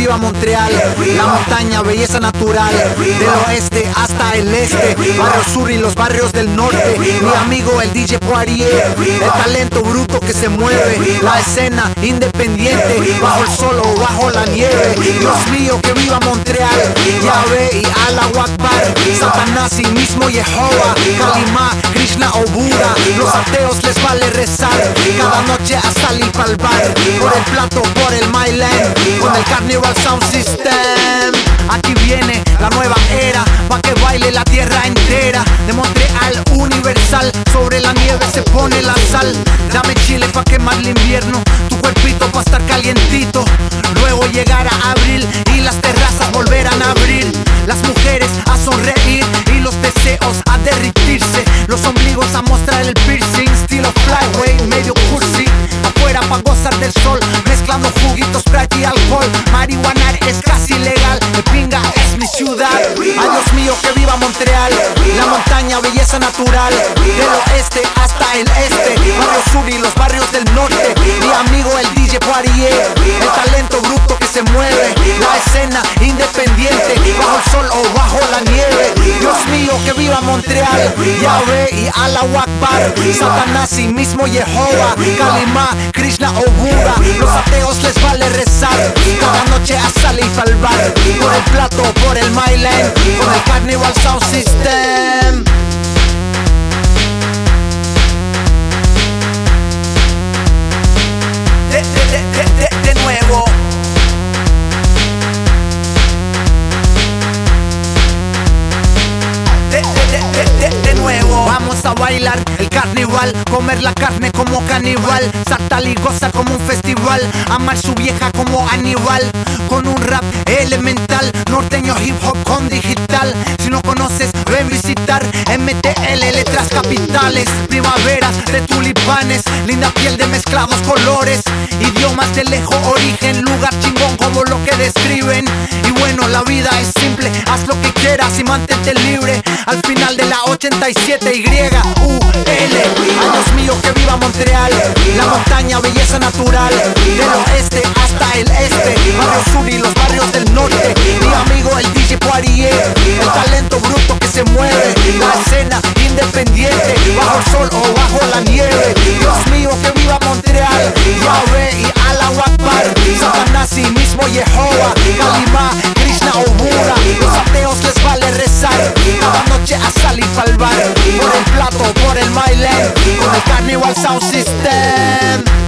viva Montreal, la montaña, belleza natural, del oeste hasta el este, barrio sur y los barrios del norte. Mi amigo el DJ Poirier, el talento bruto que se mueve, la escena independiente, bajo el sol o bajo la nieve. Dios mío, que viva Montreal, Yahvé y Allah Akbar, Satanás y mismo Jehová, Kalimá, Krishna o Buda. Los ateos les vale rezar, cada noche a salir pa'l bar, por el plato, por el Myland, con el Carnival Sound System. Aquí viene la nueva era, pa' que baile la tierra entera. De Montreal universal, sobre la nieve se pone la sal. Dame chile pa' quemar el invierno, tu cuerpito pa' estar calientito. Luego llegará abril y las terrazas volverán a abrir. Las mujeres a sonreír y los deseos a derritirse. Los ombligos a mostrar el piercing, estilo flyway, medio cursi. Afuera pa' gozar del sol, mezclando juguitos, Sprite y alcohol. Marihuanar es casi legal, de pinga es mi ciudad. Ay Dios mío, que viva Montreal, la montaña, belleza natural, del oeste hasta el este, barrio sur y los barrios del norte. Mi amigo el DJ Poirier, el talento bruto que se mueve, la escena independiente, bajo el sol o bajo la nieve. Dios mío, que viva Montreal, Yahvé y Allah Akbar, Satanás y mismo Jehová, Kalimá, Krishna o Buda. Los ateos les vale rezar, cada noche a salir pa'l bar, por el plato, por el Myland, con el Carnival Sound System. De nuevo. De nuevo. Vamos a bailar el carnival, comer la carne como caníbal, saltar y gozar como un festival, amar su vieja como Aníbal, con un rap elemental, norteño hip hop con digital. Si no conoces, ven visitar MTL, letras capitales, primaveras de tulipanes, linda piel de mezclados colores, idiomas de lejos origen, lugar chingón como lo que describen. Y bueno, la vida es simple, haz lo que quieras y mantente libre. Al final de la 87 YUL. Ay Dios mío, que viva Montreal, la montaña, belleza natural, del oeste hasta el este, barrio sur y los barrios del norte. Mi amigo el DJ Poirier, el talento bruto que se mueve, la escena independiente, bajo el sol o bajo la nieve. Dios mío, que viva Montreal, Yahvé y Allah Akbar, Satanás y mismo Jehová, Kalimá, Krishna o Buda. Los ateos les vale rezar, cada noche a salir pa'l bar, por el plato, por el Myland, con el Carnival Sound System.